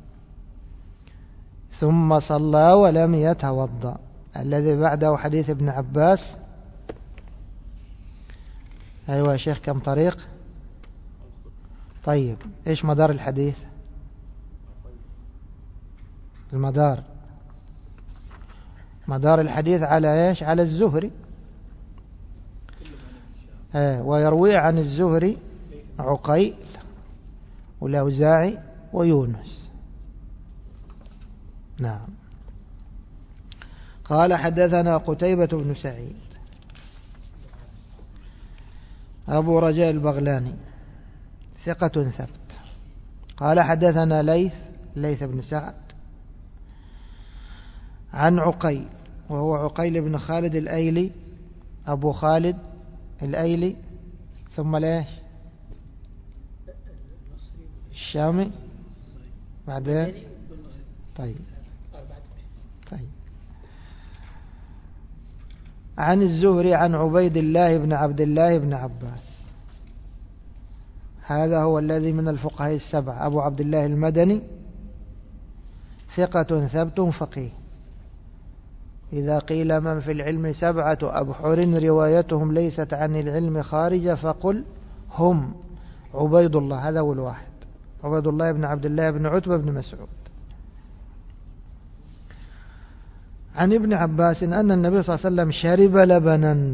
ثم صلى ولم يتوضأ. الذي بعده حديث ابن عباس. أيوة يا شيخ، كم طريق؟ طيب إيش مدار الحديث؟ مدار الحديث على إيش؟ على الزهري. ويروي عن الزهري عقيل والأوزاعي ويونس. نعم. قال حدثنا قتيبة بن سعيد أبو رجاء البغلاني ثقة ثبت. قال حدثنا ليث بن سعد عن عقيل وهو عقيل بن خالد الأيلي أبو خالد الأيلي، ثم ليش الشامي بعدين. طيب عن الزهري عن عبيد الله بن عبد الله بن عباس. هذا هو الذي من الفقهاء السبع، أبو عبد الله المدني ثقة ثبت فقيه. إذا قيل من في العلم سبعة أبحر روايتهم ليست عن العلم خارجة فقل هم عبيد الله، هذا هو الواحد، عبيد الله بن عبد الله بن عتبة بن مسعود. عن ابن عباس أن النبي صلى الله عليه وسلم شرب لبنا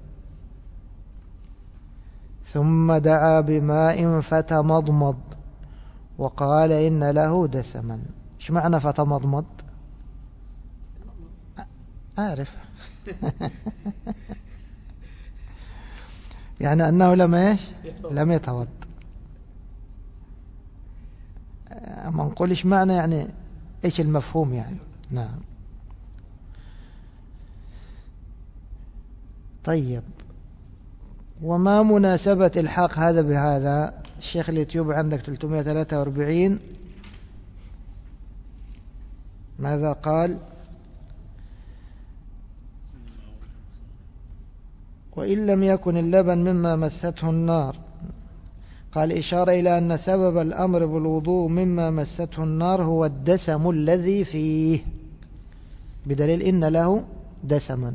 ثم دعا بماء فتمضمض وقال إن له دسما. ايش معنى فتمضمض؟ أعرف يعني أنه لم يتوضأ. ما نقول ايش معنى يعني، ايش المفهوم يعني. نعم. طيب، وما مناسبة الحاق هذا بهذا؟ الشيخ اليوتيوب عندك 343 ماذا قال؟ وإن لم يكن اللبن مما مسته النار، قال إشارة إلى أن سبب الأمر بالوضوء مما مسته النار هو الدسم الذي فيه، بدليل إن له دسما.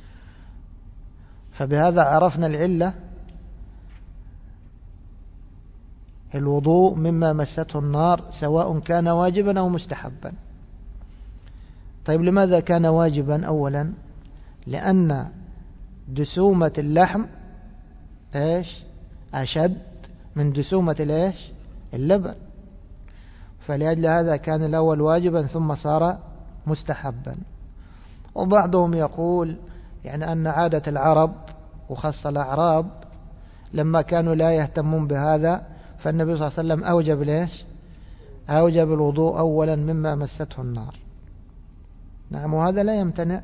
فبهذا عرفنا العلة، الوضوء مما مسته النار سواء كان واجبا أو مستحبا. طيب لماذا كان واجبا؟ أولا لأن دسومة اللحم أشد من دسومة اللبن، فلأجل هذا كان الأول واجبا ثم صار مستحبا. وبعضهم يقول يعني أن عادة العرب وخاصة الأعراب لما كانوا لا يهتمون بهذا، فالنبي صلى الله عليه وسلم أوجب الوضوء أولا مما مسته النار. نعم، وهذا لا يمتنع.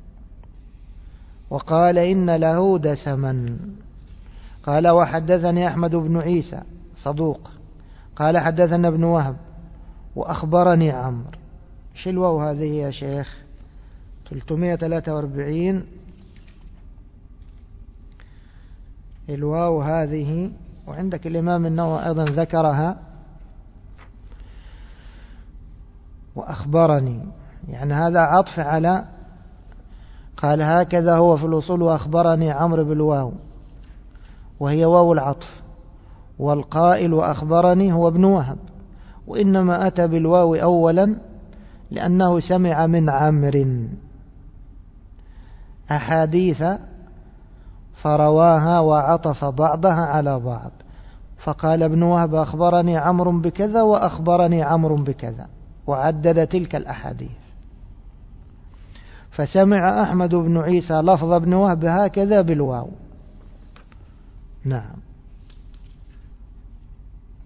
وقال إن له دسما. قال وحدثني أحمد بن عيسى صدوق قال حدثنا ابن وهب وأخبرني عمرو. ايش الواو هذه يا شيخ؟ 343 الواو هذه، وعندك الإمام النووي أيضا ذكرها. وأخبرني يعني هذا عطف على، قال هكذا هو في الوصول وأخبرني عمرو بالواو وهي واو العطف، والقائل وأخبرني هو ابن وهب، وإنما أتى بالواو أولا لأنه سمع من عمرو أحاديث فرواها وعطف بعضها على بعض، فقال ابن وهب أخبرني عمرو بكذا وأخبرني عمرو بكذا، وعدد تلك الأحاديث. فسمع أحمد بن عيسى لفظ ابن وهب هكذا بالواو. نعم.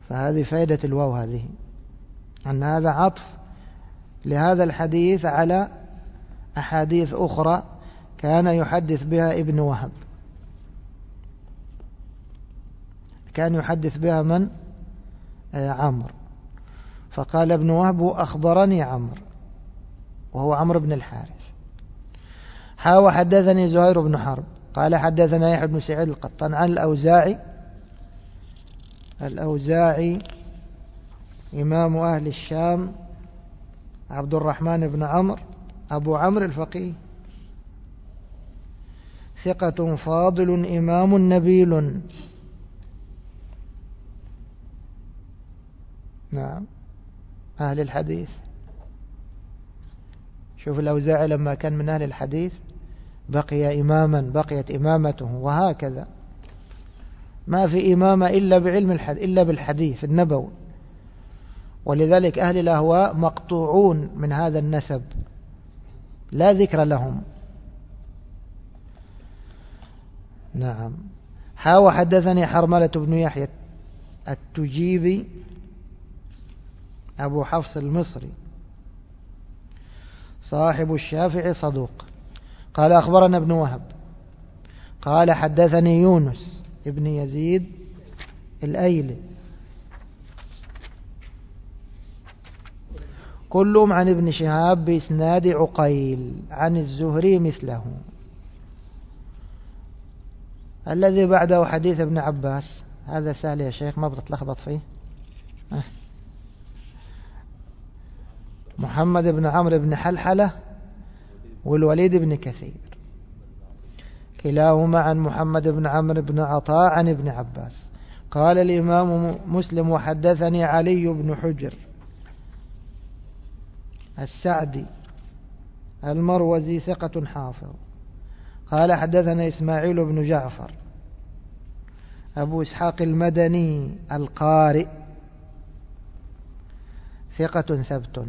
فهذه فائدة الواو هذه، أن هذا عطف لهذا الحديث على أحاديث أخرى كان يحدث بها ابن وهب. كان يحدث بها من؟ عمرو. فقال ابن وهب أخبرني عمرو، وهو عمرو بن الحارث. وحدثني زهير بن حرب قال حدثنا يحيى بن سعيد القطان عن الأوزاعي إمام أهل الشام عبد الرحمن بن عمرو أبو عمرو الفقيه، ثقة فاضل إمام نبيل. نعم، أهل الحديث. شوف الأوزاعي لما كان من أهل الحديث بقي إماما، بقيت إمامته، وهكذا ما في إمامة إلا بعلم الحديث، إلا بالحديث النبوي. ولذلك أهل الأهواء مقطوعون من هذا النسب، لا ذكر لهم. نعم. وحدثني حرملة بن يحيى التجيبي أبو حفص المصري صاحب الشافعي صدوق، قال أخبرنا ابن وهب قال حدثني يونس ابن يزيد الأيلي، كلهم عن ابن شهاب بإسناد عقيل عن الزهري مثله. الذي بعده حديث ابن عباس، هذا سهل يا شيخ، ما بتتلخبط فيه. محمد بن عمرو بن حلحلة والوليد بن كثير، كلاهما عن محمد بن عمرو بن عطاء عن ابن عباس. قال الإمام مسلم وحدثني علي بن حجر السعدي المروزي ثقة حافظ، قال حدثنا إسماعيل بن جعفر أبو إسحاق المدني القارئ ثقة ثبت،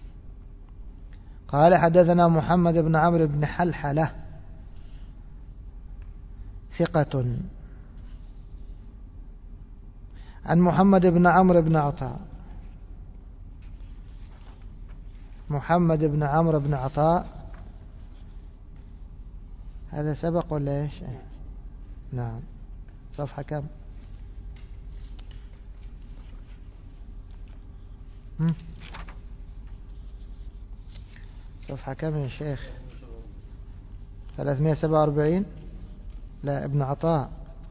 قال حدثنا محمد بن عمرو بن حلحلة ثقة عن محمد بن عمرو بن عطاء. محمد بن عمرو بن عطاء هذا سبق ولا ايش؟ نعم. صفحة كم؟ صفحة كم يا شيخ؟ 347. لا، ابن عطاء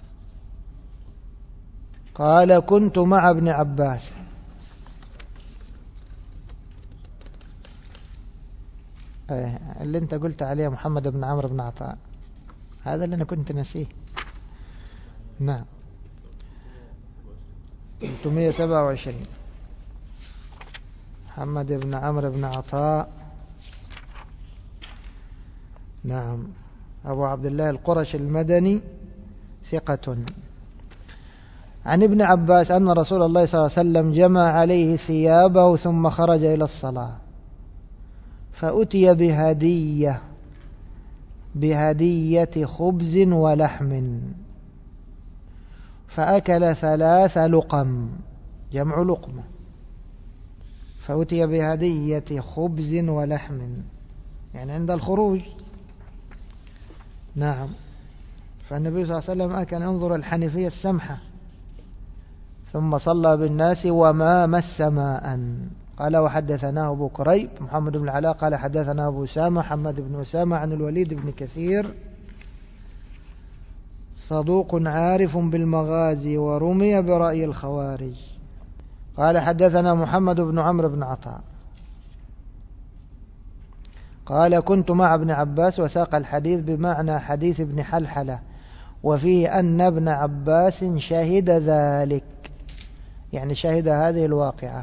قال كنت مع ابن عباس. اللي انت قلت عليه محمد بن عمرو بن عطاء، هذا اللي انا كنت نسيه. نعم، 327. محمد بن عمرو بن عطاء، نعم، أبو عبد الله القرشي المدني ثقة. عن ابن عباس أن رسول الله صلى الله عليه وسلم جمع عليه ثيابه ثم خرج إلى الصلاة، فأتي بهدية خبز ولحم، فأكل 3 لقم، جمع لقمة. فأتي بهدية خبز ولحم يعني عند الخروج. نعم. فالنبي صلى الله عليه وسلم كان ينظر الحنيفية السمحة، ثم صلى بالناس وما مس ماء. قال وحدثناه أبو كريب محمد بن العلاء قال حدثنا أبو أسامة محمد بن أسامة عن الوليد بن كثير صدوق عارف بالمغازي ورمي برأي الخوارج. قال حدثنا محمد بن عمرو بن عطاء قال كنت مع ابن عباس، وساق الحديث بمعنى حديث ابن حلحلة، وفيه أن ابن عباس شهد ذلك، يعني شهد هذه الواقعة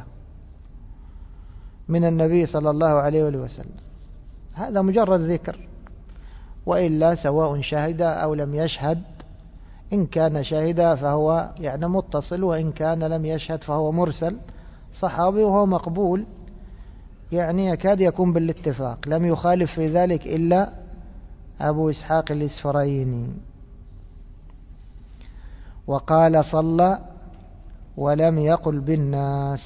من النبي صلى الله عليه وسلم. هذا مجرد ذكر، وإلا سواء شهد أو لم يشهد، إن كان شهد فهو يعني متصل، وإن كان لم يشهد فهو مرسل صحابي وهو مقبول، يعني يكاد يكون بالاتفاق، لم يخالف في ذلك إلا أبو إسحاق الإسفرايني. وقال صلى ولم يقل بالناس.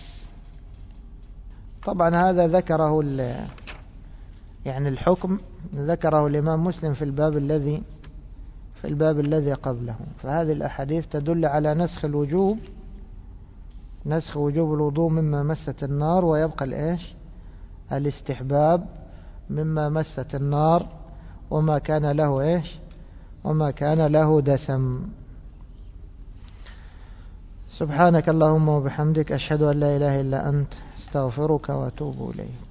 طبعا هذا ذكره يعني الحكم ذكره الإمام مسلم في الباب الذي قبله. فهذه الأحاديث تدل على نسخ وجوب الوضوء مما مست النار، ويبقى الاستحباب مما مست النار وما كان له دسم. سبحانك اللهم وبحمدك، أشهد أن لا إله إلا أنت، استغفرك وأتوب إليك.